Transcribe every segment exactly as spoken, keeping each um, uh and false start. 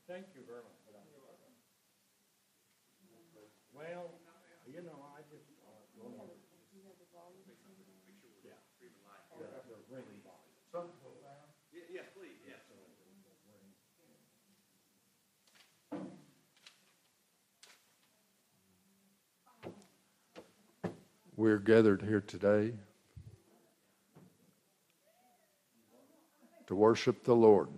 Thank you very much. Well, you know, I just, uh, don't know. Yeah. They're, they're ringing volume. Yes, please, yes. We're gathered here today to worship the Lord.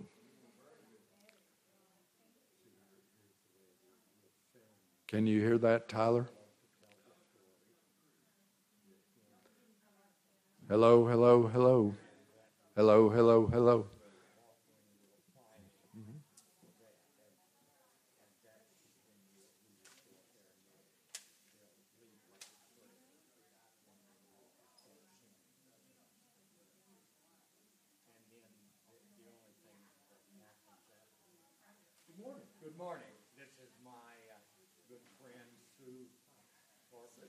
Can you hear that, Tyler? Hello, hello, hello. Hello, hello, hello. Good morning. Good morning. This is my uh, good friend Sue Corbett.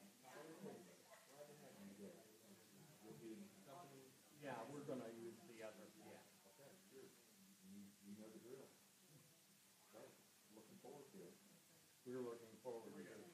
Yeah, we're going to use the other piano. Okay, sure. You, you know the drill. Okay, looking forward to it. We're looking forward to it.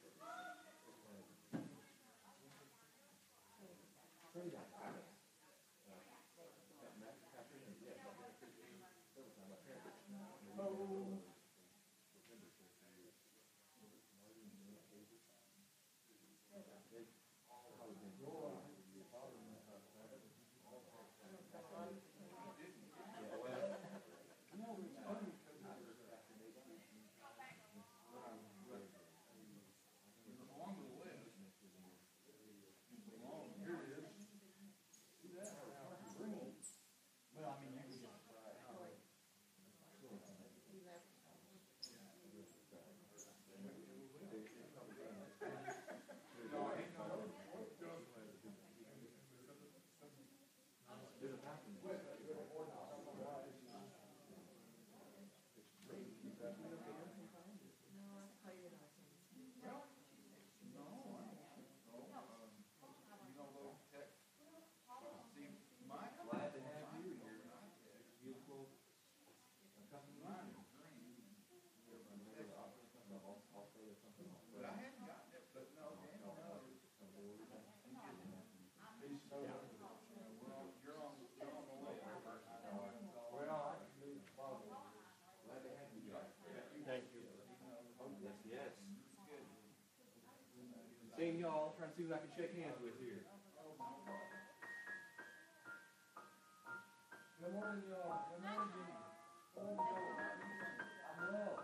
Thank you. Yes, yes. Seeing y'all, trying to see who I can shake hands with here. Good morning, y'all. Good morning, Jimmy. Good morning, Joe. I'm well.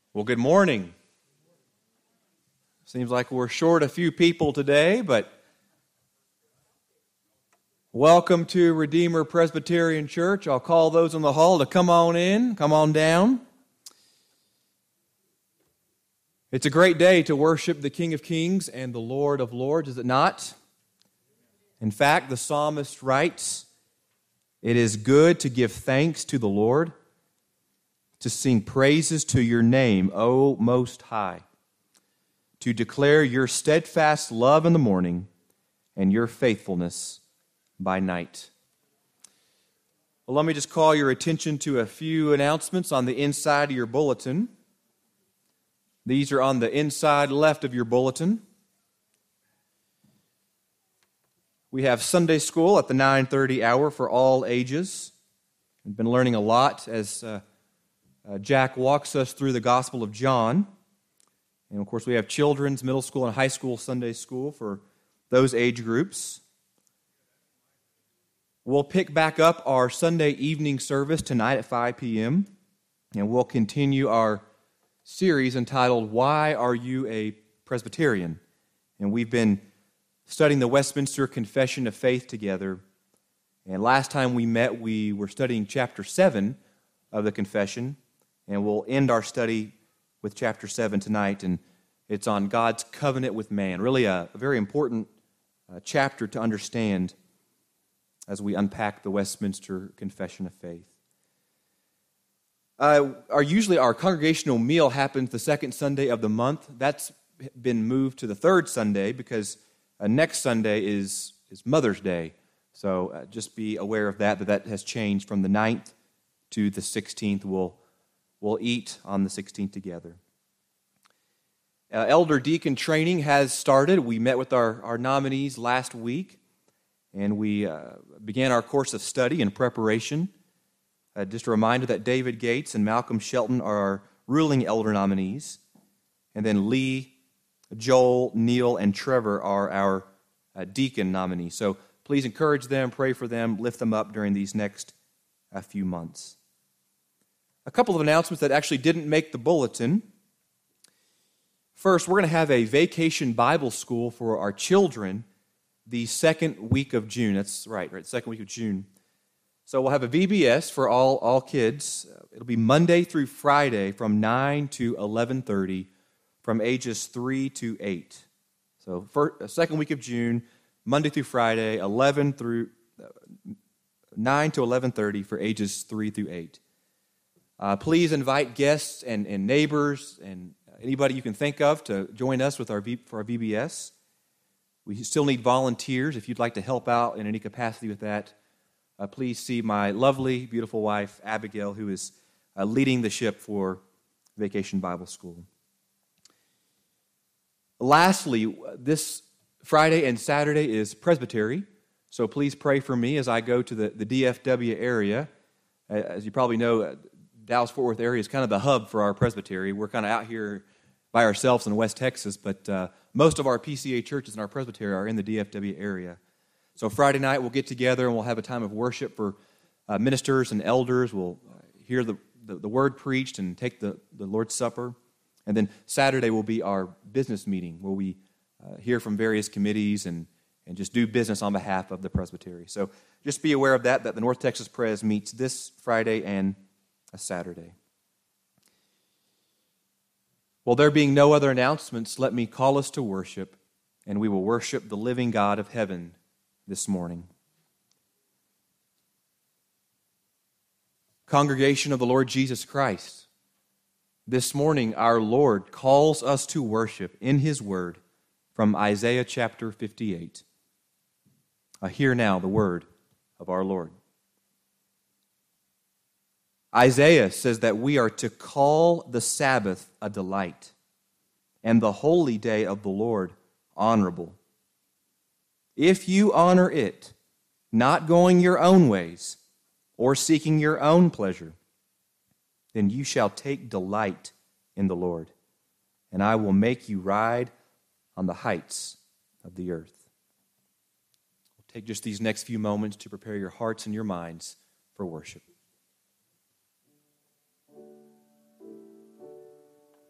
Well, good morning. Seems like we're short a few people today, but welcome to Redeemer Presbyterian Church. I'll call those in the hall to come on in, come on down. It's a great day to worship the King of Kings and the Lord of Lords, is it not? In fact, the psalmist writes, "It is good to give thanks to the Lord, to sing praises to your name, O Most High, to declare your steadfast love in the morning and your faithfulness by night." Well, let me just call your attention to a few announcements on the inside of your bulletin. These are on the inside left of your bulletin. We have Sunday school at the nine thirty hour for all ages. We've been learning a lot as uh, uh, Jack walks us through the Gospel of John. And, of course, we have children's, middle school, and high school Sunday school for those age groups. We'll pick back up our Sunday evening service tonight at five p.m., and we'll continue our series entitled, "Why Are You a Presbyterian?" And we've been studying the Westminster Confession of Faith together. And last time we met, we were studying chapter seven of the Confession, and we'll end our study with chapter seven tonight, and it's on God's covenant with man. Really a, a very important uh, chapter to understand as we unpack the Westminster Confession of Faith. Uh, our usually our congregational meal happens the second Sunday of the month. That's been moved to the third Sunday because uh, next Sunday is is Mother's Day. So uh, just be aware of that, that that has changed from the ninth to the sixteenth. We'll we'll eat on the sixteenth together. Uh, elder deacon training has started. We met with our, our nominees last week, and we uh, began our course of study and preparation. Uh, just a reminder that David Gates and Malcolm Shelton are our ruling elder nominees, and then Lee, Joel, Neil, and Trevor are our uh, deacon nominees. So please encourage them, pray for them, lift them up during these next uh, few months. A couple of announcements that actually didn't make the bulletin. First, we're going to have a vacation Bible school for our children the second week of June. That's right, right, second week of June. So we'll have a V B S for all, all kids. It'll be Monday through Friday from nine to eleven thirty from ages three to eight. So first, second week of June, Monday through Friday, eleven through nine to eleven thirty for ages three through eight. Uh, please invite guests and, and neighbors and anybody you can think of to join us with our v, for our V B S. We still need volunteers. If you'd like to help out in any capacity with that, uh, please see my lovely, beautiful wife, Abigail, who is uh, leading the ship for Vacation Bible School. Lastly, this Friday and Saturday is Presbytery, so please pray for me as I go to the, the D F W area. As you probably know, Dallas-Fort Worth area is kind of the hub for our Presbytery. We're kind of out here by ourselves in West Texas, but uh, most of our P C A churches and our Presbytery are in the D F W area. So Friday night we'll get together and we'll have a time of worship for uh, ministers and elders. We'll hear the, the, the word preached and take the, the Lord's Supper. And then Saturday will be our business meeting where we uh, hear from various committees and, and just do business on behalf of the Presbytery. So just be aware of that, that the North Texas Pres meets this Friday and a Saturday. Well, there being no other announcements, let me call us to worship, and we will worship the living God of heaven this morning. Congregation of the Lord Jesus Christ, this morning our Lord calls us to worship in His Word from Isaiah chapter fifty-eight. Uh, hear now the word of our Lord. Isaiah says that we are to call the Sabbath a delight and the holy day of the Lord honorable. If you honor it, not going your own ways or seeking your own pleasure, then you shall take delight in the Lord, and I will make you ride on the heights of the earth. We'll take just these next few moments to prepare your hearts and your minds for worship.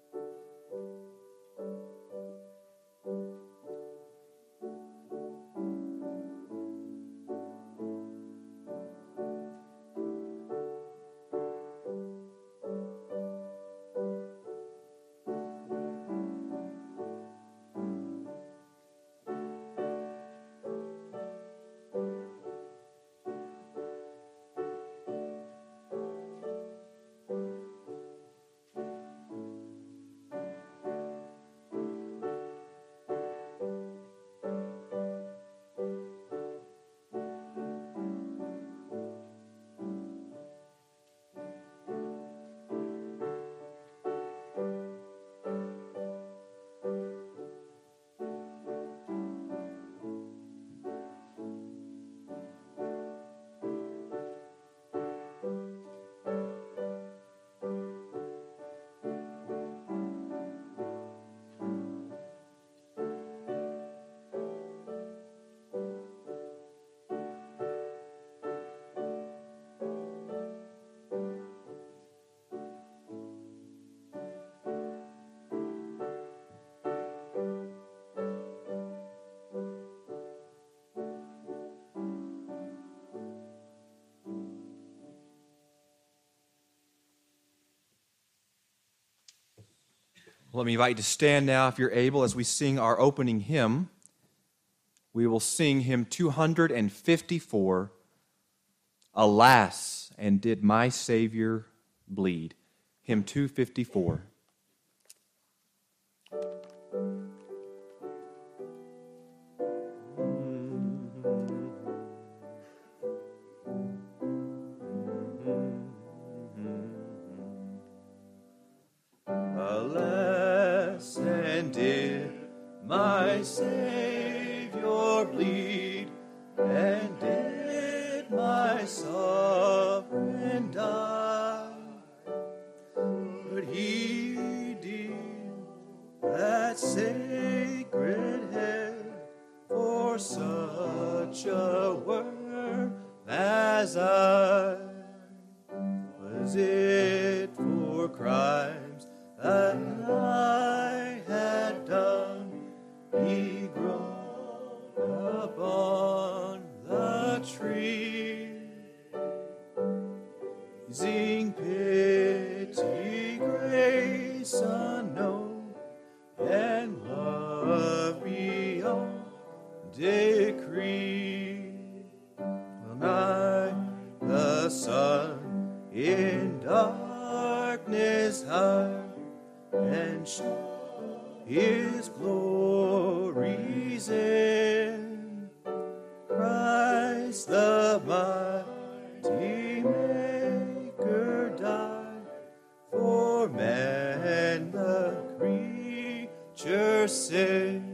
Let me invite you to stand now if you're able as we sing our opening hymn. We will sing hymn two fifty-four, Alas, and Did My Savior Bleed? Hymn two fifty-four. Alas, and did my Savior bleed, and did my sovereign die? But he deemed that sacred head for such a worm as I. Was it for crimes that I had done, he groaned upon the tree, using pity, grace unknown, and love beyond decree. Well, night the sun in darkness hide, and show his glories in Christ the mighty Maker died for man, the creature sin.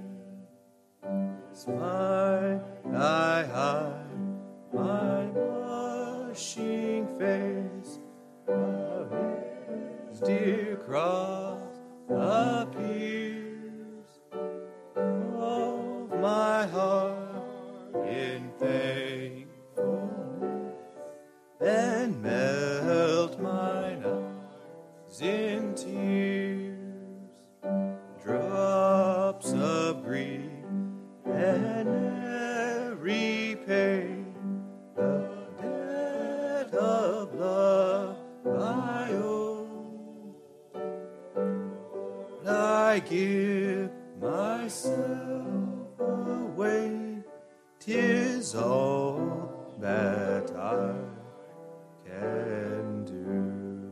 Smite I hide my blushing face, of his dear cross appears, of my heart in thankfulness, and melt mine eyes in tears, drops of grief and every pain, the debt of love I owe. I give myself away, 'tis all that I can do.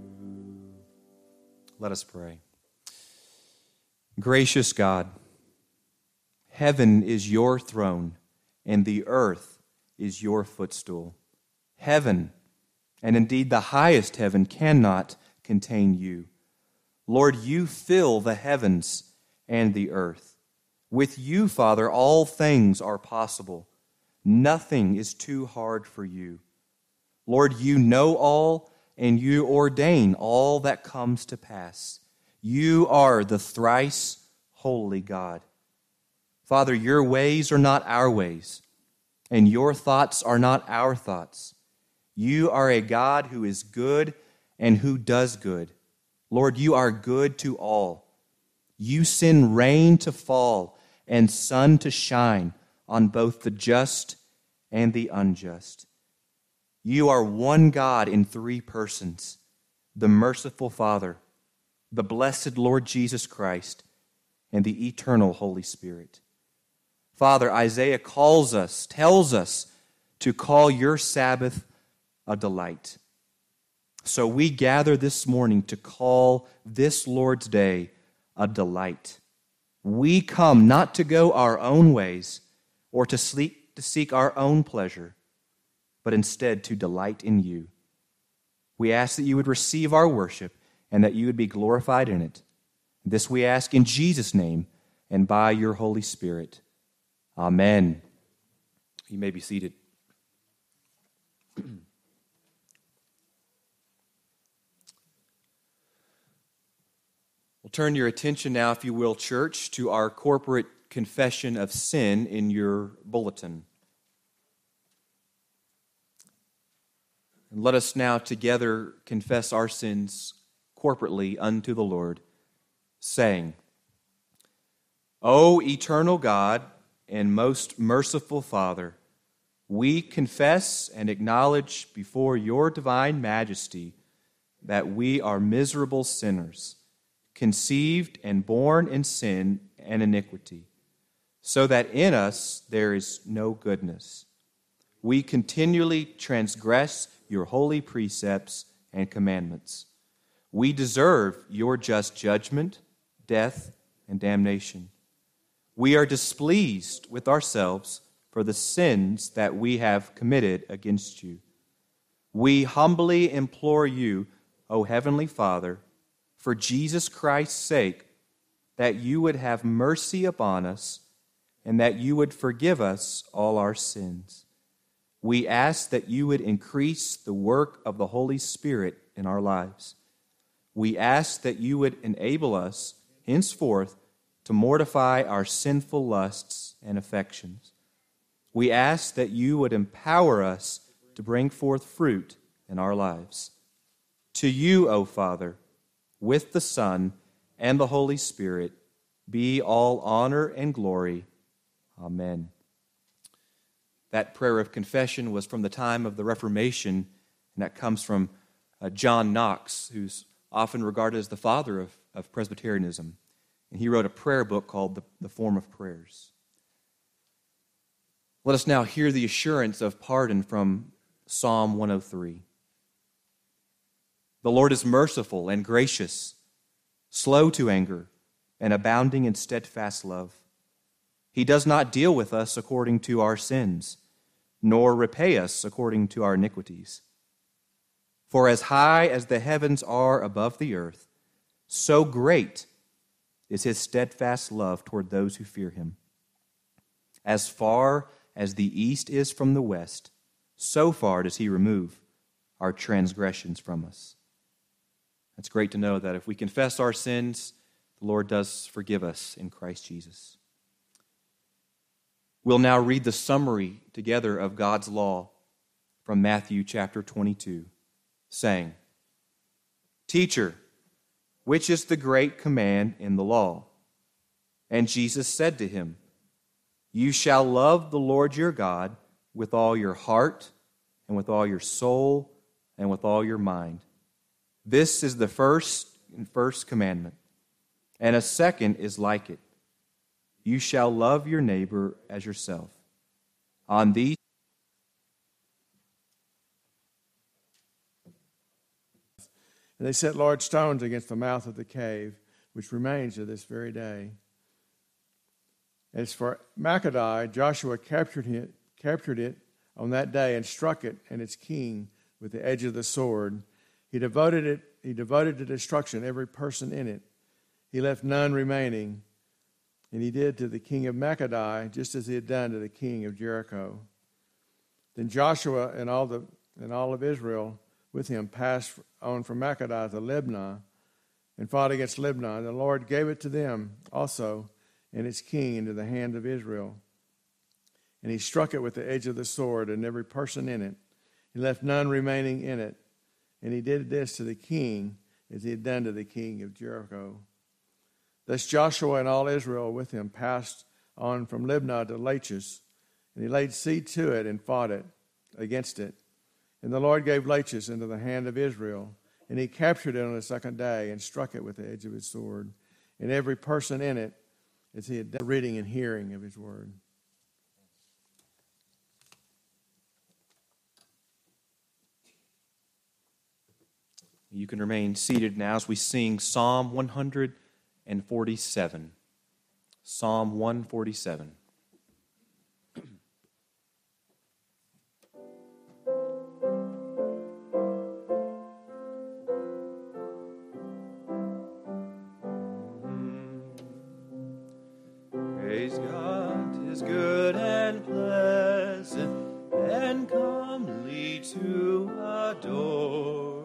Let us pray. Gracious God, heaven is your throne, and the earth is your footstool. Heaven, and indeed the highest heaven, cannot contain you. Lord, you fill the heavens and the earth. With you, Father, all things are possible. Nothing is too hard for you. Lord, you know all, and you ordain all that comes to pass. You are the thrice holy God. Father, your ways are not our ways, and your thoughts are not our thoughts. You are a God who is good and who does good. Lord, you are good to all. You send rain to fall and sun to shine on both the just and the unjust. You are one God in three persons, the merciful Father, the blessed Lord Jesus Christ, and the eternal Holy Spirit. Father, Isaiah calls us, tells us to call your Sabbath a delight. So we gather this morning to call this Lord's Day a delight. We come not to go our own ways or to seek, to seek our own pleasure, but instead to delight in you. We ask that you would receive our worship and that you would be glorified in it. This we ask in Jesus' name and by your Holy Spirit. Amen. You may be seated. We'll turn your attention now, if you will, church, to our corporate confession of sin in your bulletin. And let us now together confess our sins corporately unto the Lord, saying, O eternal God and most merciful Father, we confess and acknowledge before your divine majesty that we are miserable sinners, conceived and born in sin and iniquity, so that in us there is no goodness. We continually transgress your holy precepts and commandments. We deserve your just judgment, death, and damnation. We are displeased with ourselves for the sins that we have committed against you. We humbly implore you, O Heavenly Father, for Jesus Christ's sake, that you would have mercy upon us and that you would forgive us all our sins. We ask that you would increase the work of the Holy Spirit in our lives. We ask that you would enable us henceforth to mortify our sinful lusts and affections. We ask that you would empower us to bring forth fruit in our lives. To you, O Father, with the Son and the Holy Spirit, be all honor and glory. Amen. That prayer of confession was from the time of the Reformation, and that comes from uh, John Knox, who's often regarded as the father of, of Presbyterianism. And he wrote a prayer book called The, the Form of Prayers. Let us now hear the assurance of pardon from Psalm one oh three. The Lord is merciful and gracious, slow to anger, and abounding in steadfast love. He does not deal with us according to our sins, nor repay us according to our iniquities. For as high as the heavens are above the earth, so great is his steadfast love toward those who fear him. As far as the east is from the west, so far does he remove our transgressions from us. It's great to know that if we confess our sins, the Lord does forgive us in Christ Jesus. We'll now read the summary together of God's law from Matthew chapter twenty-two, saying, Teacher, which is the great command in the law? And Jesus said to him, You shall love the Lord your God with all your heart and with all your soul and with all your mind. This is the first and first commandment. And a second is like it. You shall love your neighbor as yourself. On these And they set large stones against the mouth of the cave, which remains to this very day. As for Makkedah, Joshua captured it, captured it on that day and struck it and its king with the edge of the sword. He devoted it. He devoted to destruction every person in it. He left none remaining. And he did to the king of Makkedah just as he had done to the king of Jericho. Then Joshua and all the and all of Israel with him passed on from Makkedah to Libnah and fought against Libnah. And the Lord gave it to them also and its king into the hand of Israel. And he struck it with the edge of the sword and every person in it. He left none remaining in it. And he did this to the king as he had done to the king of Jericho. Thus Joshua and all Israel with him passed on from Libnah to Lachish, and he laid siege to it and fought it against it. And the Lord gave Lachish into the hand of Israel, and he captured it on the second day and struck it with the edge of his sword, and every person in it as he had done, reading and hearing of his word. You can remain seated now as we sing Psalm one forty-seven. Psalm one forty-seven. Praise God, 'tis good and pleasant and comely to adore.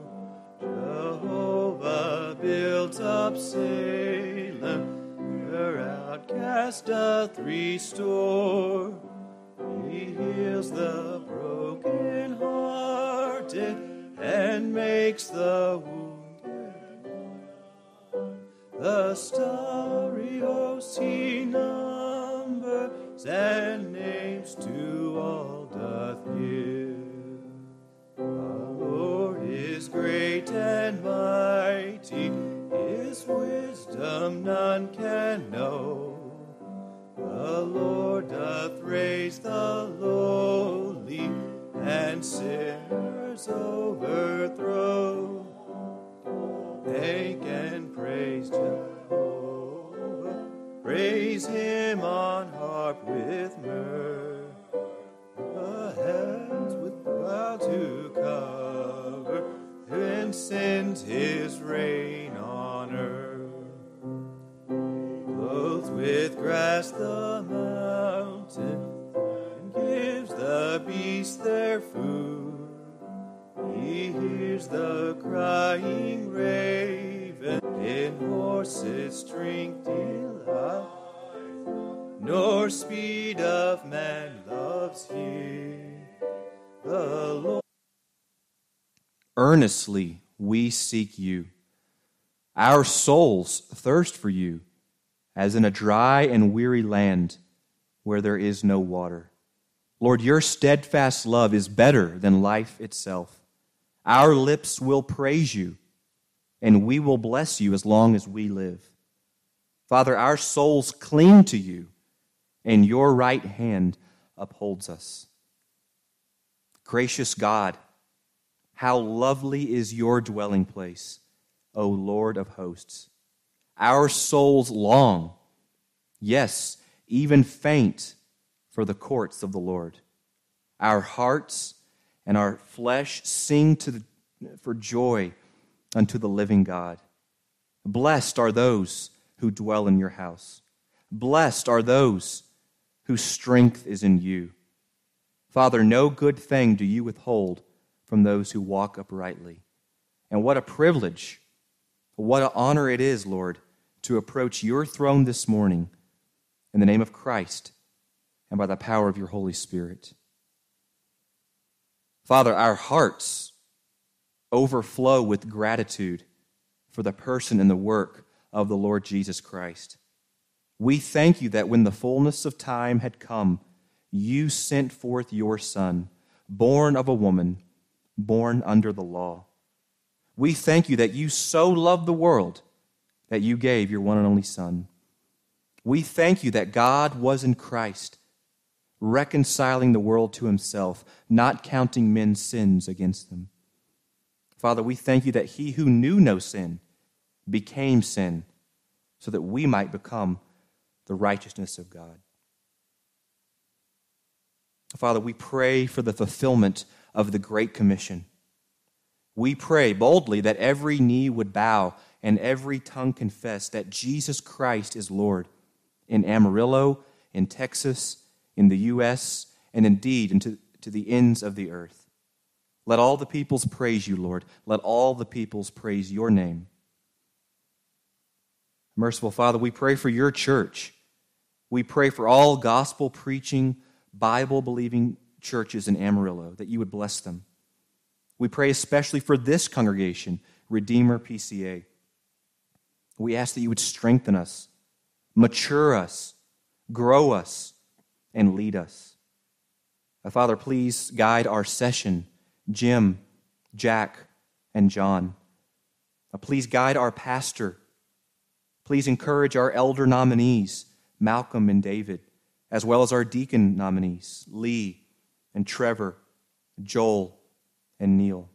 Jehovah built up Salem, her outcast doth restore. He heals the broken-hearted and makes the wounded well. The starry host he numbers and names to all doth give. Our Lord is great and mighty, his wisdom wisdom none can know. The Lord doth raise the lowly, and sinners overthrow. Thank and praise Jehovah, praise him on harp with myrrh, the heavens with clouds to cover, and sends his rain on earth. Clothes with grass the mountain, and gives the beasts their food. He hears the crying raven, in horses' strength delight, nor speed of man loves he. The Lord. Earnestly we seek you. Our souls thirst for you, as in a dry and weary land where there is no water. Lord, your steadfast love is better than life itself. Our lips will praise you, and we will bless you as long as we live. Father, our souls cling to you, and your right hand upholds us. Gracious God, how lovely is your dwelling place, O Lord of hosts. Our souls long, yes, even faint, for the courts of the Lord. Our hearts and our flesh sing to the, for joy unto the living God. Blessed are those who dwell in your house. Blessed are those whose strength is in you. Father, no good thing do you withhold from those who walk uprightly. And what a privilege, what an honor it is, Lord, to approach your throne this morning in the name of Christ and by the power of your Holy Spirit. Father, our hearts overflow with gratitude for the person and the work of the Lord Jesus Christ. We thank you that when the fullness of time had come, you sent forth your Son, born of a woman, born under the law. We thank you that you so loved the world that you gave your one and only Son. We thank you that God was in Christ, reconciling the world to himself, not counting men's sins against them. Father, we thank you that he who knew no sin became sin so that we might become the righteousness of God. Father, we pray for the fulfillment of the Great Commission. We pray boldly that every knee would bow and every tongue confess that Jesus Christ is Lord in Amarillo, in Texas, in the U S, and indeed into to the ends of the earth. Let all the peoples praise you, Lord. Let all the peoples praise your name. Merciful Father, we pray for your church. We pray for all gospel-preaching, Bible-believing churches in Amarillo, that you would bless them. We pray especially for this congregation, Redeemer P C A. We ask that you would strengthen us, mature us, grow us, and lead us. Uh, Father, please guide our session, Jim, Jack, and John. Uh, please guide our pastor. Please encourage our elder nominees, Malcolm and David, as well as our deacon nominees, Lee and Trevor, Joel and Neil.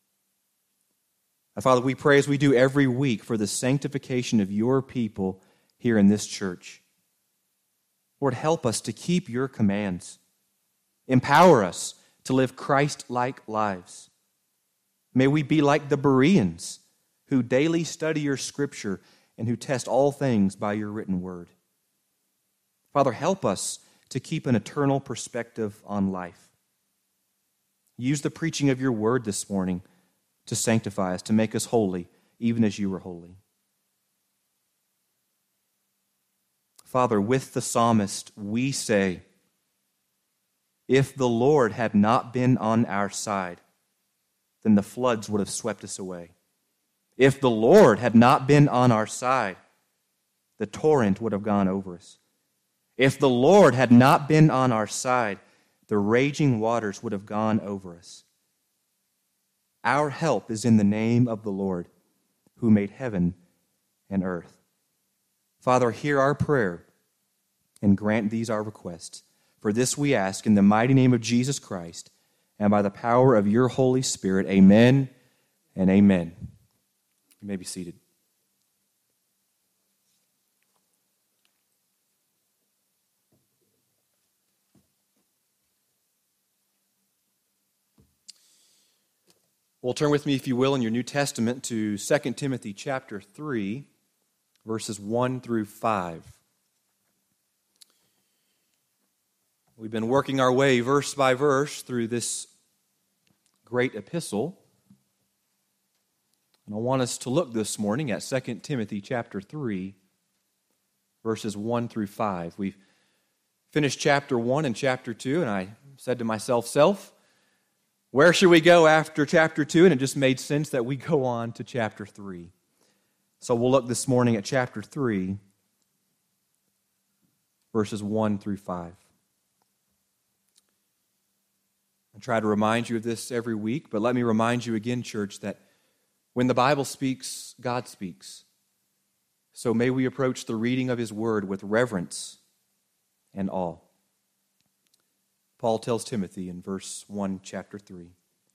Uh, Father, we pray as we do every week for the sanctification of your people here in this church. Lord, help us to keep your commands. Empower us to live Christ-like lives. May we be like the Bereans, who daily study your scripture and who test all things by your written word. Father, help us to keep an eternal perspective on life. Use the preaching of your word this morning to sanctify us, to make us holy, even as you are holy. Father, with the psalmist, we say, if the Lord had not been on our side, then the floods would have swept us away. If the Lord had not been on our side, the torrent would have gone over us. If the Lord had not been on our side, the raging waters would have gone over us. Our help is in the name of the Lord, who made heaven and earth. Father, hear our prayer and grant these our requests. For this we ask in the mighty name of Jesus Christ and by the power of your Holy Spirit. Amen and amen. You may be seated. Well, turn with me, if you will, in your New Testament to Second Timothy chapter three, verses one through five. We've been working our way verse by verse through this great epistle. And I want us to look this morning at Second Timothy chapter three, verses one through five. We've finished chapter one and chapter two, and I said to myself, self, where should we go after chapter two? And it just made sense that we go on to chapter three. So we'll look this morning at chapter three, verses one through five. I try to remind you of this every week, but let me remind you again, church, that when the Bible speaks, God speaks. So may we approach the reading of His Word with reverence and awe. Paul tells Timothy in verse one, chapter three.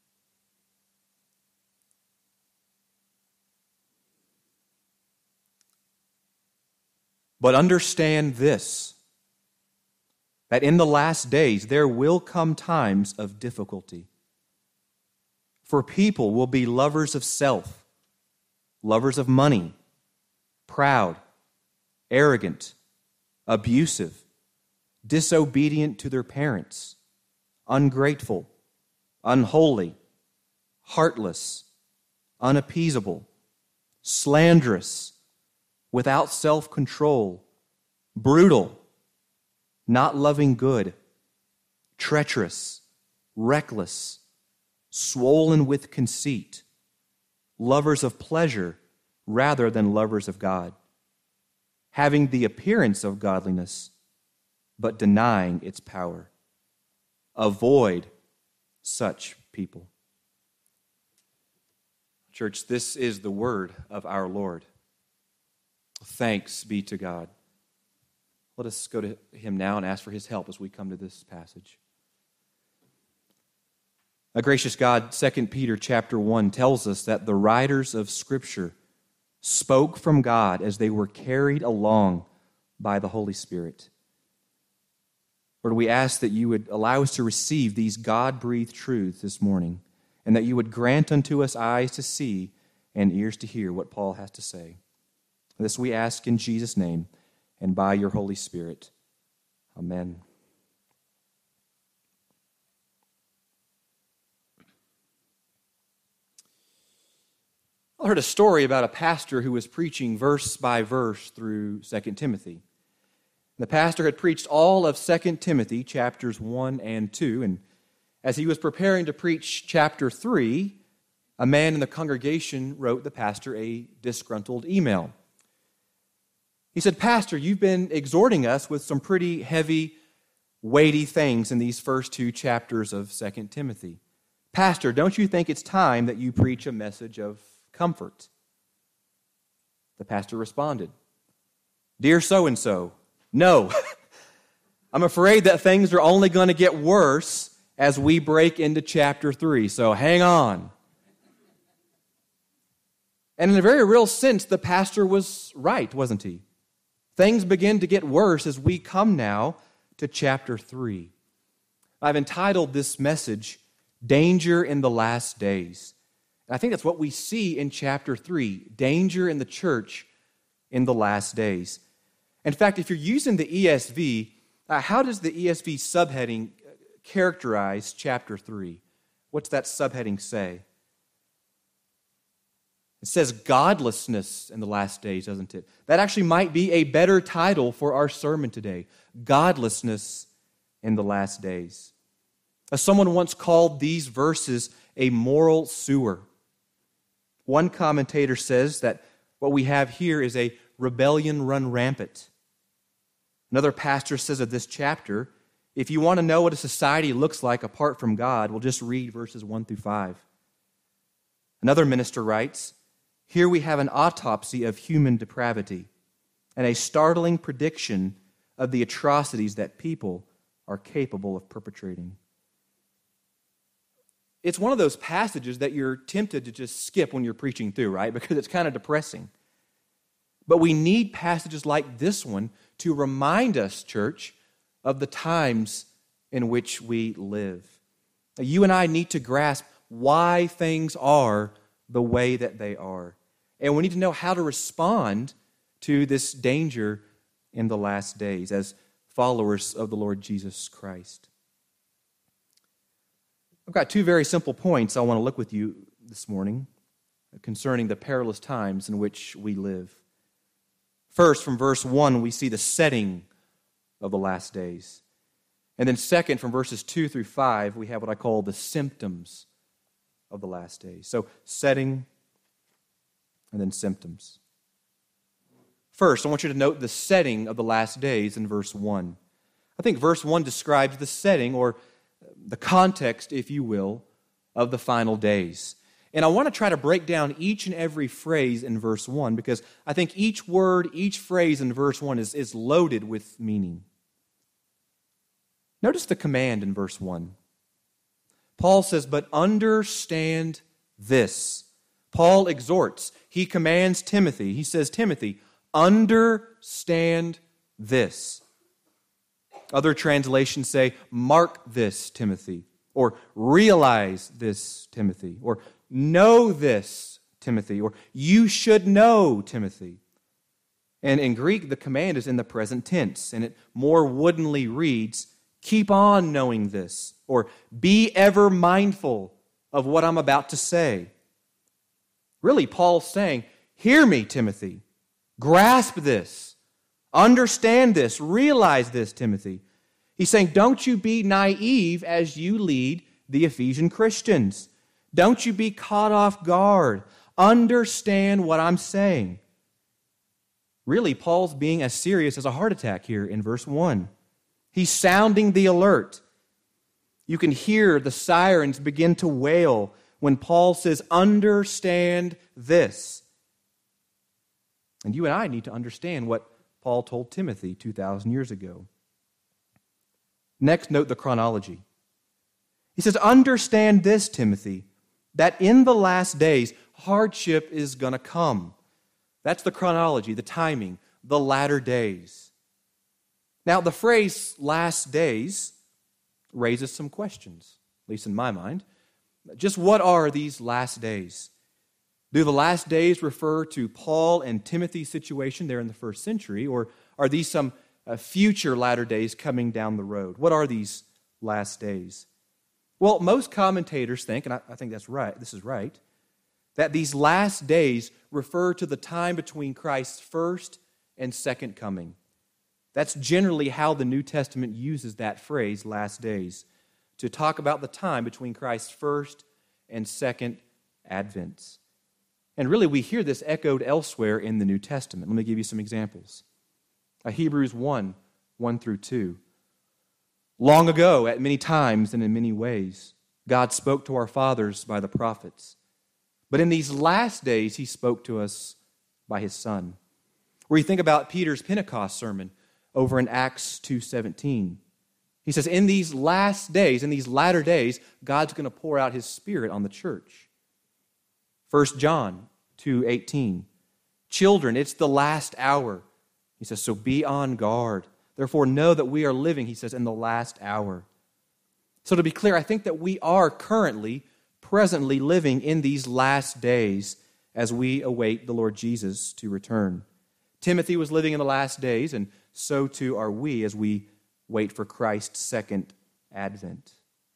But understand this, that in the last days there will come times of difficulty. For people will be lovers of self, lovers of money, proud, arrogant, abusive, disobedient to their parents, ungrateful, unholy, heartless, unappeasable, slanderous, without self-control, brutal, not loving good, treacherous, reckless, swollen with conceit, lovers of pleasure rather than lovers of God, having the appearance of godliness, but denying its power. Avoid such people. Church, this is the word of our Lord. Thanks be to God. Let us go to Him now and ask for His help as we come to this passage. A gracious God, Second Peter chapter one tells us that the writers of Scripture spoke from God as they were carried along by the Holy Spirit. Lord, we ask that you would allow us to receive these God-breathed truths this morning, and that you would grant unto us eyes to see and ears to hear what Paul has to say. This we ask in Jesus' name and by your Holy Spirit. Amen. I heard a story about a pastor who was preaching verse by verse through Second Timothy. The pastor had preached all of Second Timothy chapters one and two, and as he was preparing to preach chapter three, a man in the congregation wrote the pastor a disgruntled email. He said, "Pastor, you've been exhorting us with some pretty heavy, weighty things in these first two chapters of Second Timothy. Pastor, don't you think it's time that you preach a message of comfort?" The pastor responded, "Dear so-and-so, no. I'm afraid that things are only going to get worse as we break into chapter three, so hang on." And in a very real sense, the pastor was right, wasn't he? Things begin to get worse as we come now to chapter three. I've entitled this message, Danger in the Last Days. And I think that's what we see in chapter three, danger in the church in the last days. In fact, if you're using the E S V, uh, how does the E S V subheading characterize chapter three? What's that subheading say? It says godlessness in the last days, doesn't it? That actually might be a better title for our sermon today. Godlessness in the last days. As someone once called these verses a moral sewer. One commentator says that what we have here is a rebellion run rampant. Another pastor says of this chapter, if you want to know what a society looks like apart from God, well, just read verses one through five. Another minister writes, here we have an autopsy of human depravity. and a startling prediction of the atrocities that people are capable of perpetrating. It's one of those passages that you're tempted to just skip when you're preaching through, right? Because it's kind of depressing. But we need passages like this one to remind us, church, of the times in which we live. You and I need to grasp why things are the way that they are. And we need to know how to respond to this danger in the last days as followers of the Lord Jesus Christ. I've got two very simple points I want to look with you this morning concerning the perilous times in which we live. First, from verse one, we see the setting of the last days. And then second, from verses two through five, we have what I call the symptoms of the last days. So, setting and then symptoms. First, I want you to note the setting of the last days in verse one. I think verse one describes the setting, or the context, if you will, of the final days. And I want to try to break down each and every phrase in verse one, because I think each word, each phrase in verse one is, is loaded with meaning. Notice the command in verse one. Paul says, "But understand this." Paul exhorts. He commands Timothy. He says, Timothy, understand this. Other translations say, mark this, Timothy, or realize this, Timothy, or know this, Timothy, or you should know, Timothy. And in Greek, the command is in the present tense, and it more woodenly reads, keep on knowing this, or be ever mindful of what I'm about to say. Really, Paul's saying, hear me, Timothy. Grasp this. Understand this. Realize this, Timothy. He's saying, don't you be naive as you lead the Ephesian Christians. Don't you be caught off guard. Understand what I'm saying. Really, Paul's being as serious as a heart attack here in verse one. He's sounding the alert. You can hear the sirens begin to wail when Paul says, understand this. And you and I need to understand what Paul told Timothy two thousand years ago. Next, note the chronology. He says, understand this, Timothy, that in the last days, hardship is going to come. That's the chronology, the timing, the latter days. Now, the phrase last days raises some questions, at least in my mind. Just what are these last days? Do the last days refer to Paul and Timothy's situation there in the first century, or are these some uh, future latter days coming down the road? What are these last days? Well, most commentators think, and I, I think that's right, this is right, that these last days refer to the time between Christ's first and second coming. That's generally how the New Testament uses that phrase, last days, to talk about the time between Christ's first and second advents. And really, we hear this echoed elsewhere in the New Testament. Let me give you some examples. Uh, Hebrews one, one through two. Long ago, at many times and in many ways, God spoke to our fathers by the prophets. But in these last days, He spoke to us by His Son. Where you think about Peter's Pentecost sermon over in Acts two seventeen. He says, in these last days, in these latter days, God's going to pour out His Spirit on the church. First John two eighteen. Children, it's the last hour. He says, so be on guard. Therefore, know that we are living, he says, in the last hour. So to be clear, I think that we are currently, presently living in these last days as we await the Lord Jesus to return. Timothy was living in the last days, and so too are we as we wait for Christ's second advent.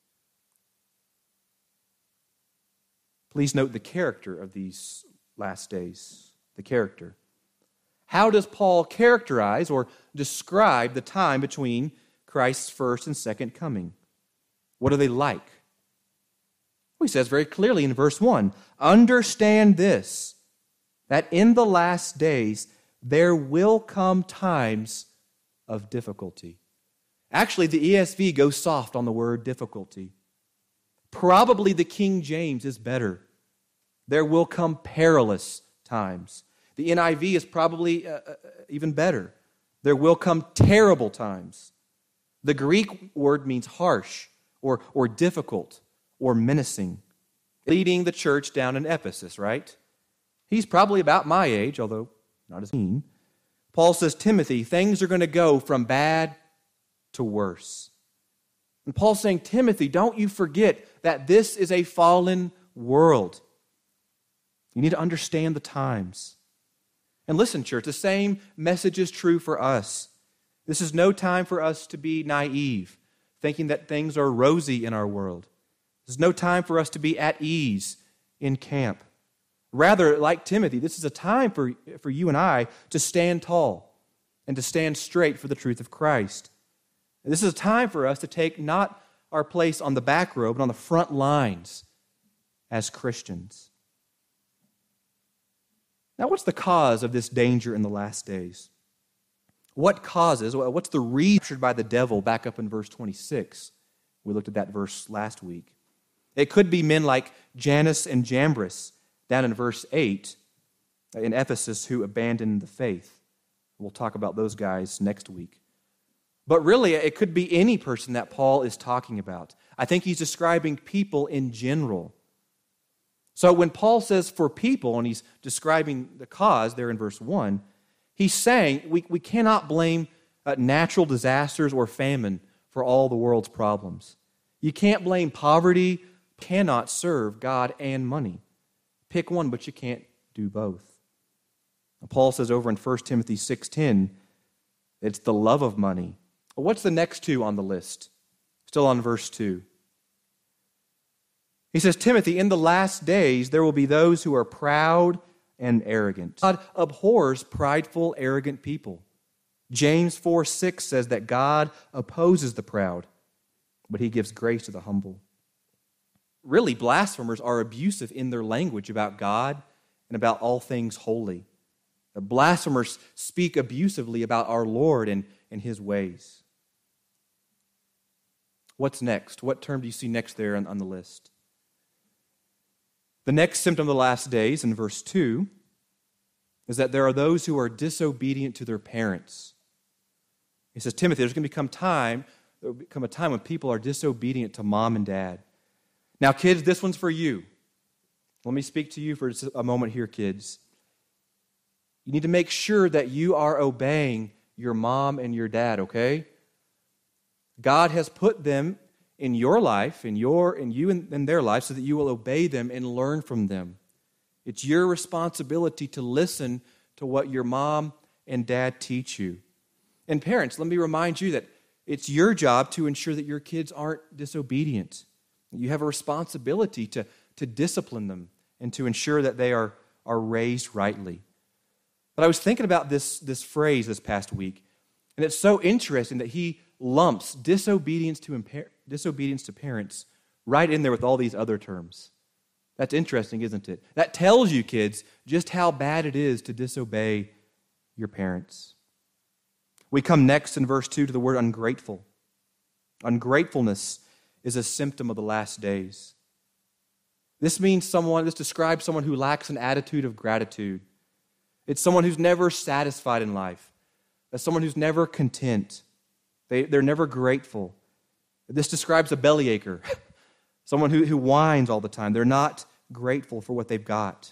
Please note the character of these last days. The character. How does Paul characterize or describe the time between Christ's first and second coming? What are they like? Well, he says very clearly in verse one, understand this, that in the last days there will come times of difficulty. Actually, the E S V goes soft on the word difficulty. Probably the King James is better. There will come perilous times. The N I V is probably uh, even better. There will come terrible times. The Greek word means harsh or, or difficult or menacing. Leading the church down in Ephesus, right? He's probably about my age, although not as mean. Paul says, Timothy, things are going to go from bad to worse. And Paul's saying, Timothy, don't you forget that this is a fallen world. You need to understand the times. And listen, church, the same message is true for us. This is no time for us to be naive, thinking that things are rosy in our world. This is no time for us to be at ease in camp. Rather, like Timothy, this is a time for, for you and I to stand tall and to stand straight for the truth of Christ. And this is a time for us to take not our place on the back row, but on the front lines as Christians. Now, what's the cause of this danger in the last days? What causes, what's the reason captured by the devil back up in verse twenty-six? We looked at that verse last week. It could be men like Jannes and Jambres down in verse eight in Ephesus who abandoned the faith. We'll talk about those guys next week. But really, it could be any person that Paul is talking about. I think he's describing people in general. So when Paul says for people, and he's describing the cause there in verse one, he's saying we, we cannot blame uh, natural disasters or famine for all the world's problems. You can't blame poverty, cannot serve God and money. Pick one, but you can't do both. Now, Paul says over in First Timothy six ten, it's the love of money. Well, what's the next two on the list? Still on verse two. He says, Timothy, in the last days there will be those who are proud and arrogant. God abhors prideful, arrogant people. James four six says that God opposes the proud, but he gives grace to the humble. Really, blasphemers are abusive in their language about God and about all things holy. The blasphemers speak abusively about our Lord and, and his ways. What's next? What term do you see next there on, on the list? The next symptom of the last days, in verse two, is that there are those who are disobedient to their parents. He says, Timothy, there's going to become time, there will become a time when people are disobedient to mom and dad. Now, kids, this one's for you. Let me speak to you for just a moment here, kids. You need to make sure that you are obeying your mom and your dad, okay? God has put them in your life, in your, in you and in their life, so that you will obey them and learn from them. It's your responsibility to listen to what your mom and dad teach you. And parents, let me remind you that it's your job to ensure that your kids aren't disobedient. You have a responsibility to, to discipline them and to ensure that they are, are raised rightly. But I was thinking about this, this phrase this past week, and it's so interesting that he lumps disobedience to impar- disobedience to parents right in there with all these other terms. That's interesting, isn't it? That tells you, kids, just how bad it is to disobey your parents. We come next in verse two to the word ungrateful. Ungratefulness is a symptom of the last days. This means someone, this describes someone who lacks an attitude of gratitude. It's someone who's never satisfied in life. It's someone who's never content. They, they're never grateful. This describes a bellyacher, someone who, who whines all the time. They're not grateful for what they've got.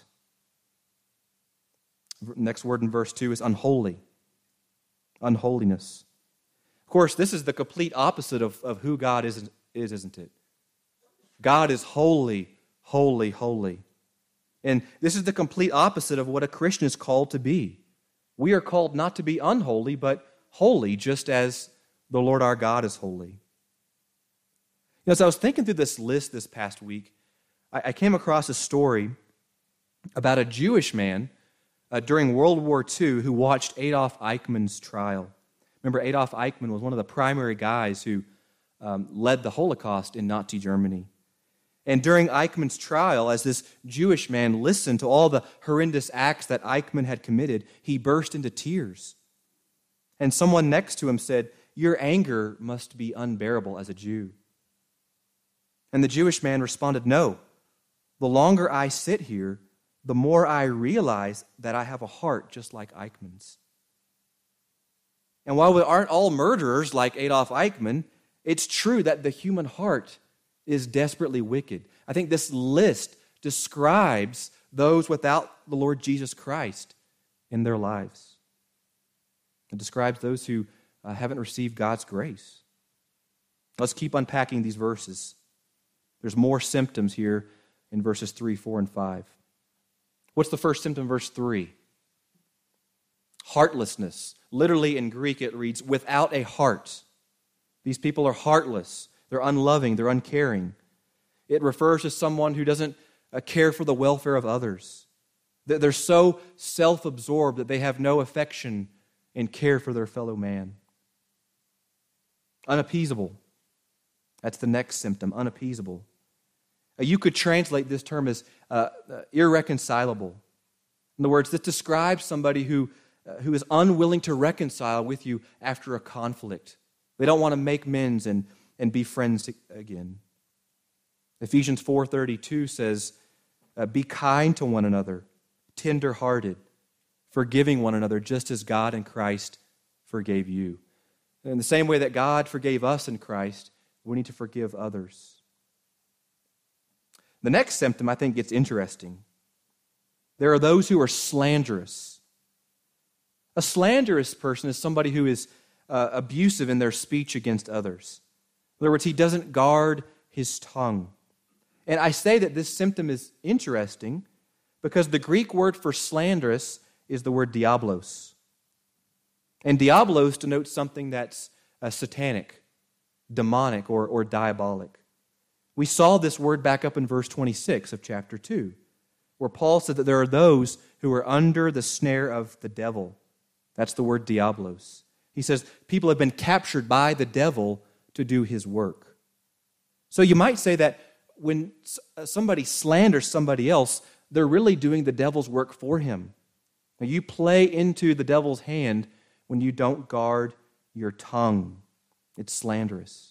Next word in verse two is unholy. Unholiness. Of course, this is the complete opposite of, of who God is, is, isn't it? God is holy, holy, holy. And this is the complete opposite of what a Christian is called to be. We are called not to be unholy, but holy, just as the Lord our God is holy. You know, as I was thinking through this list this past week, I, I came across a story about a Jewish man uh, during World War Two who watched Adolf Eichmann's trial. Remember, Adolf Eichmann was one of the primary guys who um, led the Holocaust in Nazi Germany. And during Eichmann's trial, as this Jewish man listened to all the horrendous acts that Eichmann had committed, he burst into tears. And someone next to him said, "Your anger must be unbearable as a Jew." And the Jewish man responded, "No. The longer I sit here, the more I realize that I have a heart just like Eichmann's." And while we aren't all murderers like Adolf Eichmann, it's true that the human heart is desperately wicked. I think this list describes those without the Lord Jesus Christ in their lives. It describes those who uh, haven't received God's grace. Let's keep unpacking these verses. There's more symptoms here in verses three, four, and five. What's the first symptom, verse three? Heartlessness. Literally in Greek it reads, without a heart. These people are heartless. They're unloving. They're uncaring. It refers to someone who doesn't uh, care for the welfare of others. They're so self-absorbed that they have no affection and care for their fellow man. Unappeasable. That's the next symptom, unappeasable. Uh, you could translate this term as uh, uh, irreconcilable. In other words, this describes somebody who, uh, who is unwilling to reconcile with you after a conflict. They don't want to make amends and, and be friends again. Ephesians four thirty-two says, uh, be kind to one another, tender-hearted, forgiving one another just as God in Christ forgave you. In the same way that God forgave us in Christ, we need to forgive others. The next symptom, I think, gets interesting. There are those who are slanderous. A slanderous person is somebody who is uh, abusive in their speech against others. In other words, he doesn't guard his tongue. And I say that this symptom is interesting because the Greek word for slanderous is the word diablos. And diablos denotes something that's uh, satanic, demonic, or, or diabolic. We saw this word back up in verse twenty-six of chapter two, where Paul said that there are those who are under the snare of the devil. That's the word diablos. He says people have been captured by the devil to do his work. So you might say that when somebody slanders somebody else, they're really doing the devil's work for him. Now, you play into the devil's hand when you don't guard your tongue. It's slanderous.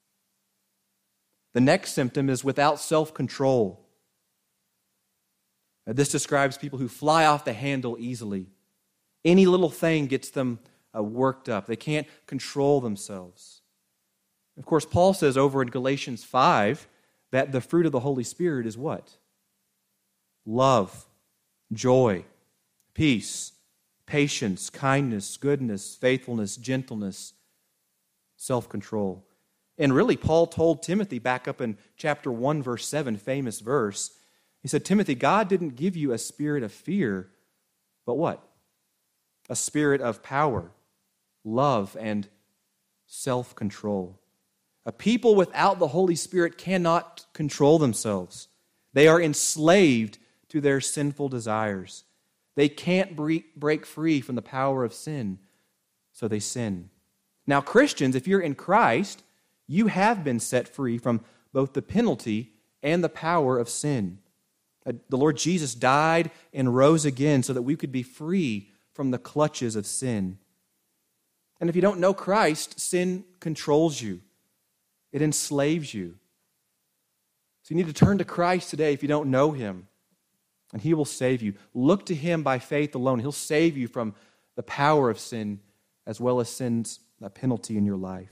The next symptom is without self-control. Now, this describes people who fly off the handle easily. Any little thing gets them uh, worked up. They can't control themselves. Of course, Paul says over in Galatians five that the fruit of the Holy Spirit is what? Love, joy, peace, patience, kindness, goodness, faithfulness, gentleness, self-control. And really, Paul told Timothy back up in chapter one, verse seven, famous verse, he said, Timothy, God didn't give you a spirit of fear, but what? A spirit of power, love, and self-control. A people without the Holy Spirit cannot control themselves. They are enslaved to their sinful desires. They can't break free from the power of sin, so they sin. Now, Christians, if you're in Christ, you have been set free from both the penalty and the power of sin. The Lord Jesus died and rose again so that we could be free from the clutches of sin. And if you don't know Christ, sin controls you. It enslaves you. So you need to turn to Christ today if you don't know Him, and He will save you. Look to Him by faith alone. He'll save you from the power of sin as well as sin's penalty in your life.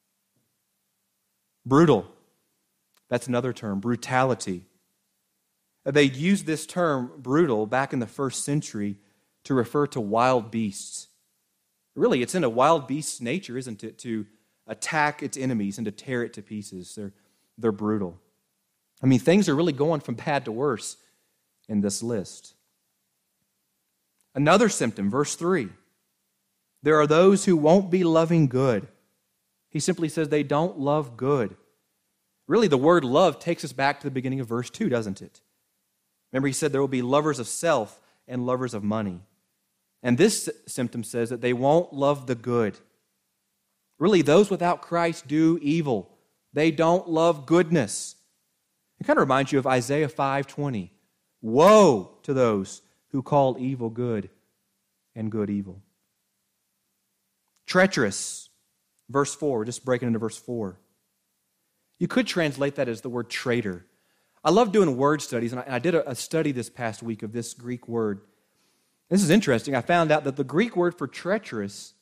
Brutal. That's another term, brutality. They used this term, brutal, back in the first century to refer to wild beasts. Really, it's in a wild beast's nature, isn't it, to attack its enemies and to tear it to pieces. They're, they're brutal. I mean, things are really going from bad to worse in this list. Another symptom, verse three. There are those who won't be loving good. He simply says they don't love good. Really, the word love takes us back to the beginning of verse two, doesn't it? Remember, he said there will be lovers of self and lovers of money. And this symptom says that they won't love the good. Really, those without Christ do evil. They don't love goodness. It kind of reminds you of Isaiah five twenty. Woe to those who call evil good and good evil. Treacherous, verse four. We're just breaking into verse four. You could translate that as the word traitor. I love doing word studies, and I, and I did a, a study this past week of this Greek word. This is interesting. I found out that the Greek word for treacherous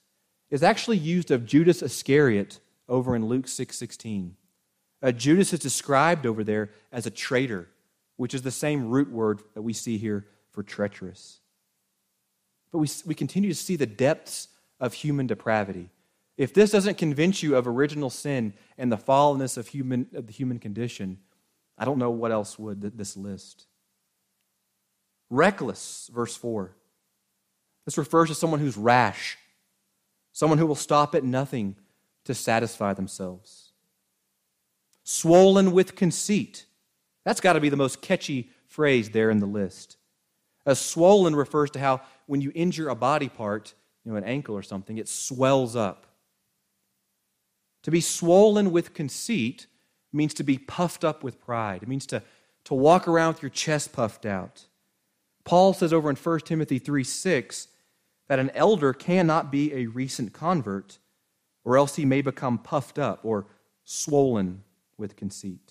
is actually used of Judas Iscariot over in Luke six sixteen. Uh, Judas is described over there as a traitor, which is the same root word that we see here for treacherous. But we, we continue to see the depths of human depravity. If this doesn't convince you of original sin and the fallenness of, human, of the human condition, I don't know what else would, this list. Reckless, verse four. This refers to someone who's rash, someone who will stop at nothing to satisfy themselves. Swollen with conceit. That's got to be the most catchy phrase there in the list. A swollen refers to how when you injure a body part, you know, an ankle or something, it swells up. To be swollen with conceit means to be puffed up with pride. It means to, to walk around with your chest puffed out. Paul says over in First Timothy three six that an elder cannot be a recent convert, or else he may become puffed up or swollen with conceit.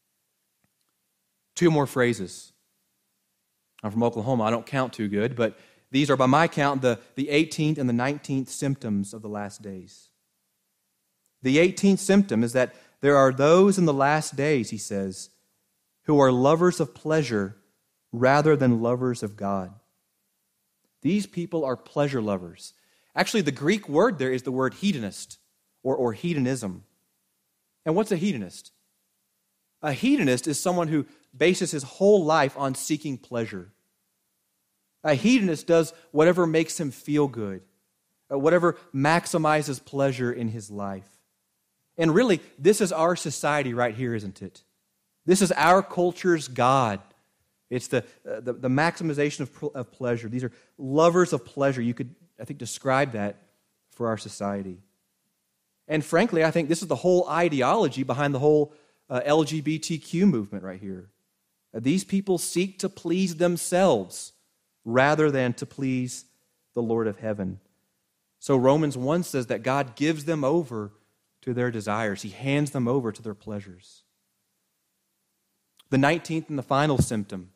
Two more phrases. I'm from Oklahoma. I don't count too good, but these are, by my count, the, the eighteenth and the nineteenth symptoms of the last days. The eighteenth symptom is that there are those in the last days, he says, who are lovers of pleasure rather than lovers of God. These people are pleasure lovers. Actually, the Greek word there is the word hedonist or, or hedonism. And what's a hedonist? A hedonist is someone who bases his whole life on seeking pleasure. A hedonist does whatever makes him feel good, whatever maximizes pleasure in his life. And really, this is our society right here, isn't it? This is our culture's God. It's the, uh, the, the maximization of, of pleasure. These are lovers of pleasure. You could, I think, describe that for our society. And frankly, I think this is the whole ideology behind the whole uh, L G B T Q movement right here. Uh, these people seek to please themselves rather than to please the Lord of heaven. So Romans one says that God gives them over to their desires. He hands them over to their pleasures. The nineteenth and the final symptom.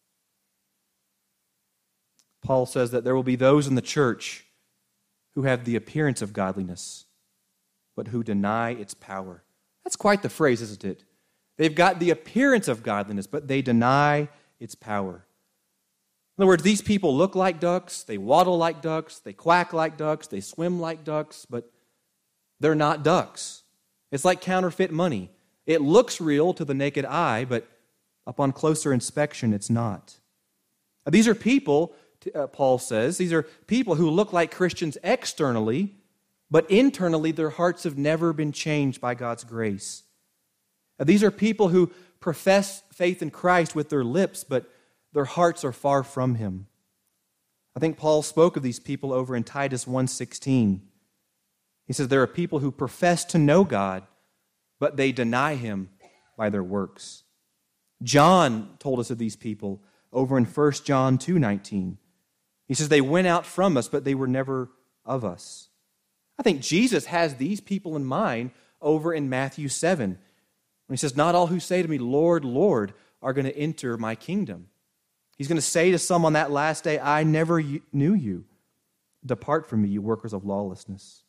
Paul says that there will be those in the church who have the appearance of godliness, but who deny its power. That's quite the phrase, isn't it? They've got the appearance of godliness, but they deny its power. In other words, these people look like ducks, they waddle like ducks, they quack like ducks, they swim like ducks, but they're not ducks. It's like counterfeit money. It looks real to the naked eye, but upon closer inspection, it's not. These are people, uh, Paul says, these are people who look like Christians externally, but internally their hearts have never been changed by God's grace. These are people who profess faith in Christ with their lips, but their hearts are far from Him. I think Paul spoke of these people over in Titus one sixteen. He says there are people who profess to know God, but they deny Him by their works. John told us of these people over in First John two nineteen. He says they went out from us, but they were never of us. I think Jesus has these people in mind over in Matthew seven. When he says, not all who say to me, Lord, Lord, are going to enter my kingdom. He's going to say to some on that last day, I never knew you. Depart from me, you workers of lawlessness.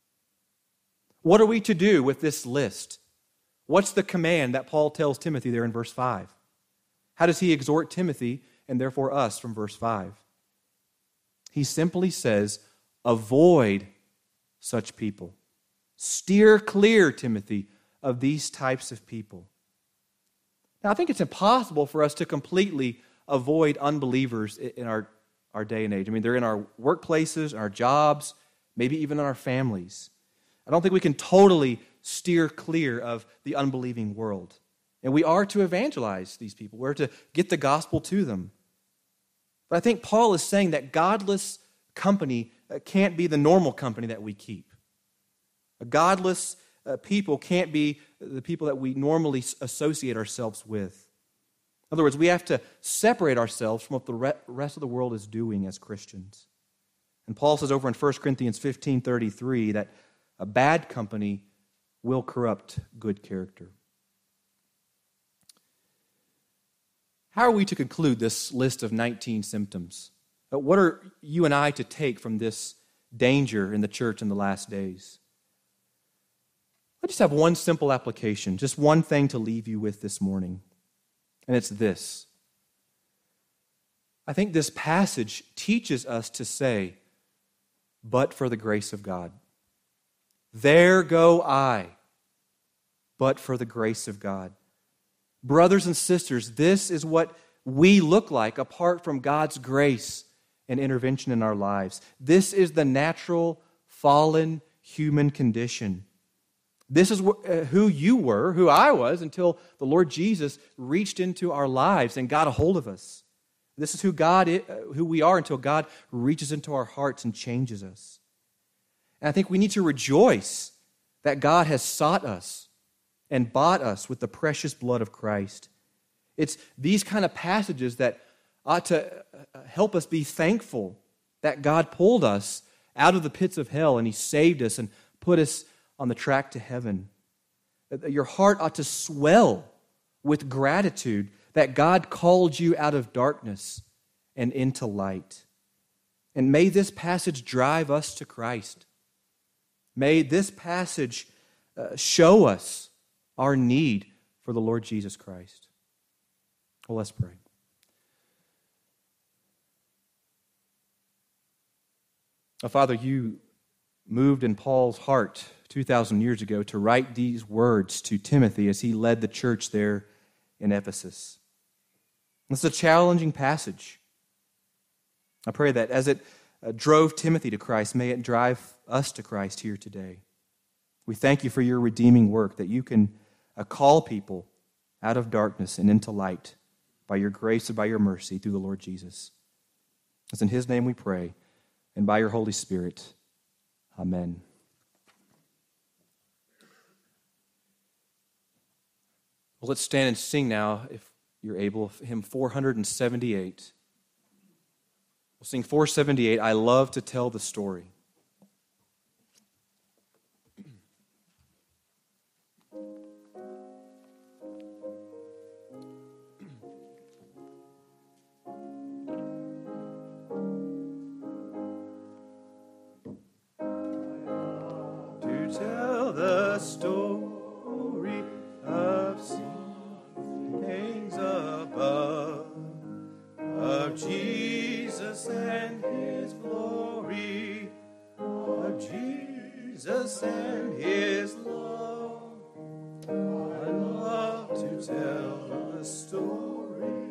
What are we to do with this list? What's the command that Paul tells Timothy there in verse five? How does he exhort Timothy and therefore us from verse five? He simply says, avoid such people. Steer clear, Timothy, of these types of people. Now, I think it's impossible for us to completely avoid unbelievers in our, our day and age. I mean, they're in our workplaces, our jobs, maybe even in our families. I don't think we can totally steer clear of the unbelieving world. And we are to evangelize these people. We're to get the gospel to them. But I think Paul is saying that godless company can't be the normal company that we keep. A godless uh, people can't be the people that we normally associate ourselves with. In other words, we have to separate ourselves from what the rest of the world is doing as Christians. And Paul says over in First Corinthians fifteen thirty-three that a bad company will corrupt good character. How are we to conclude this list of nineteen symptoms? What are you and I to take from this danger in the church in the last days. I just have one simple application, just one thing to leave you with this morning, and it's this. I think this passage teaches us to say, but for the grace of God. There go I, but for the grace of God. Brothers and sisters, this is what we look like apart from God's grace and intervention in our lives. This is the natural, fallen human condition. This is who you were, who I was, until the Lord Jesus reached into our lives and got a hold of us. This is who God, is, who we are until God reaches into our hearts and changes us. And I think we need to rejoice that God has sought us and bought us with the precious blood of Christ. It's these kind of passages that ought to help us be thankful that God pulled us out of the pits of hell and He saved us and put us on the track to heaven. Your heart ought to swell with gratitude that God called you out of darkness and into light. And may this passage drive us to Christ. May this passage uh, show us our need for the Lord Jesus Christ. Well, let's pray. Oh, Father, you moved in Paul's heart two thousand years ago to write these words to Timothy as he led the church there in Ephesus. It's a challenging passage. I pray that as it uh, drove Timothy to Christ, may it drive us to Christ here today. We thank you for your redeeming work, that you can uh, call people out of darkness and into light by your grace and by your mercy through the Lord Jesus. It's in His name we pray, and by your Holy Spirit. Amen. Well, let's stand and sing now, if you're able, hymn four seventy-eight. We'll sing four seventy-eight, I Love to Tell the Story. To tell the story of seen things above, of Jesus and His glory, of Jesus and His love. I love to tell the story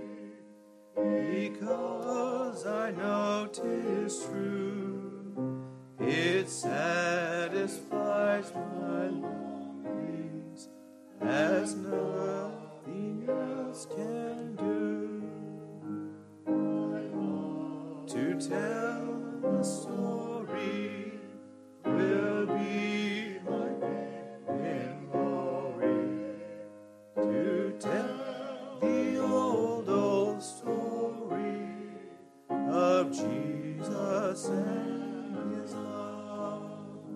because I know 'tis true. It satisfies my longings as nothing else can do. I love to tell the story will be my main glory. To tell the old, old story of Jesus and His love.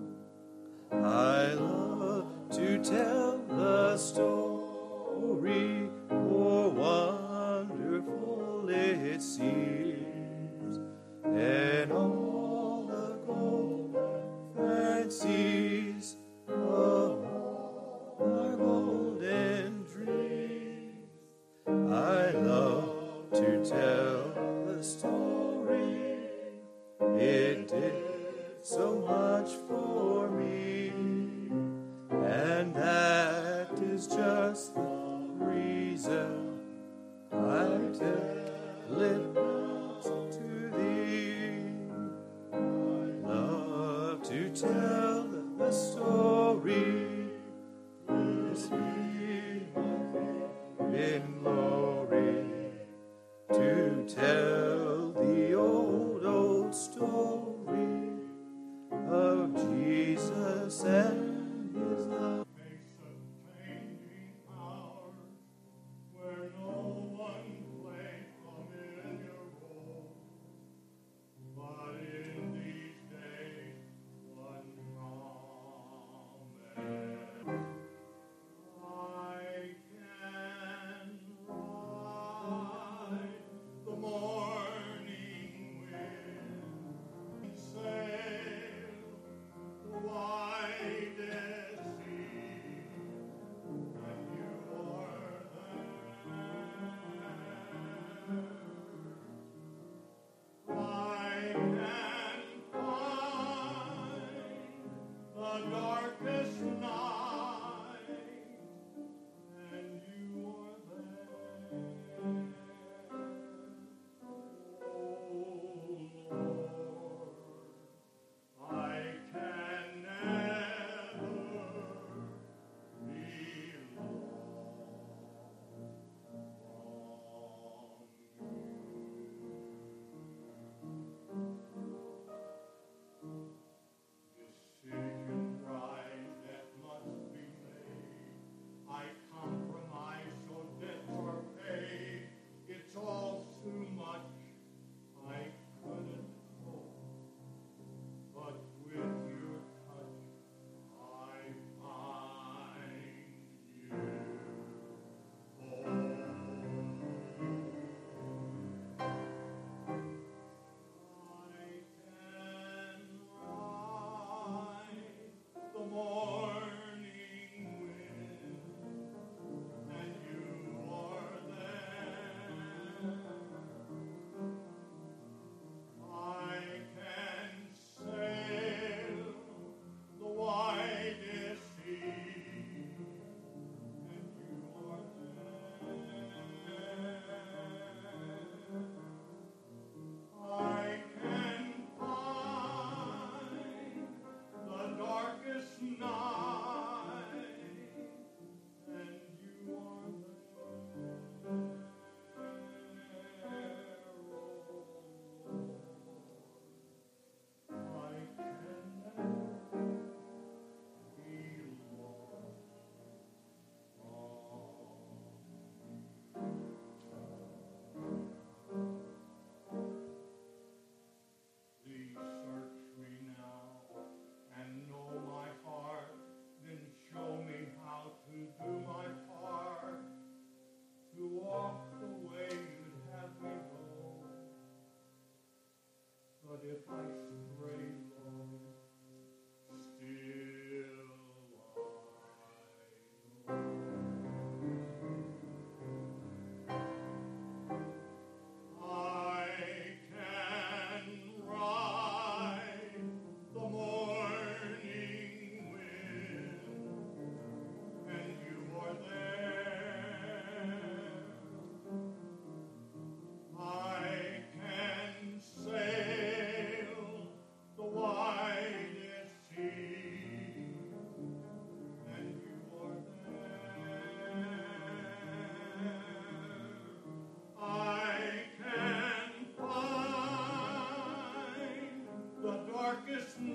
I love to tell the story, for wonderful it seems, and all the golden fancies of all our golden dreams. I love to tell the story, it did so much for me, and that is just the reason I tell it to thee. I love to tell the story, this be my in glory, to tell the old, old story of Jesus and His love. Makes a changing power where no one played familiar role, but in these days one promise. I can ride the morning wind, sail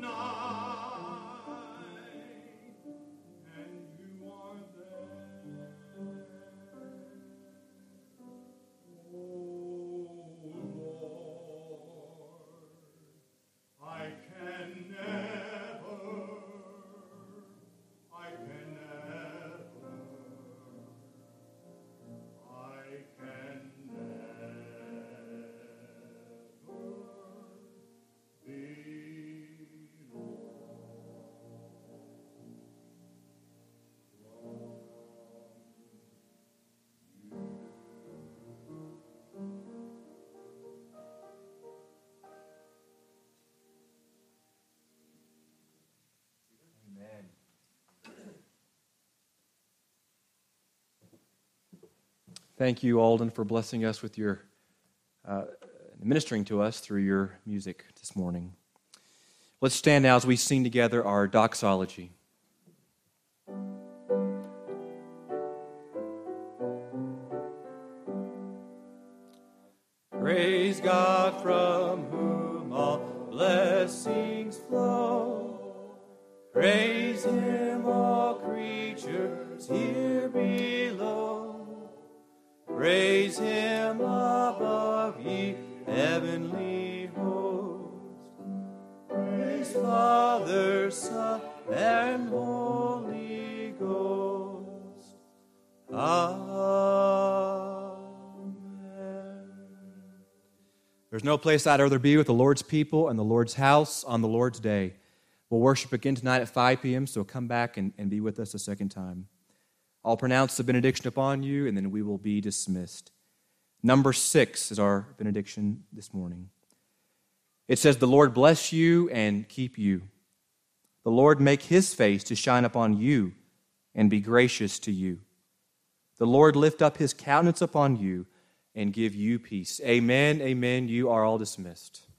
Thank you, Alden, for blessing us with your, uh, ministering to us through your music this morning. Let's stand now as we sing together our doxology. Praise God from whom all blessings flow. Praise Him, all creatures here below. Praise Him above, ye heavenly hosts. Praise Father, Son, and Holy Ghost. Amen. There's no place I'd rather be with the Lord's people and the Lord's house on the Lord's day. We'll worship again tonight at five p.m., so come back and, and be with us a second time. I'll pronounce the benediction upon you, and then we will be dismissed. Number six is our benediction this morning. It says, "The Lord bless you and keep you. The Lord make His face to shine upon you and be gracious to you. The Lord lift up His countenance upon you and give you peace." Amen, amen. You are all dismissed.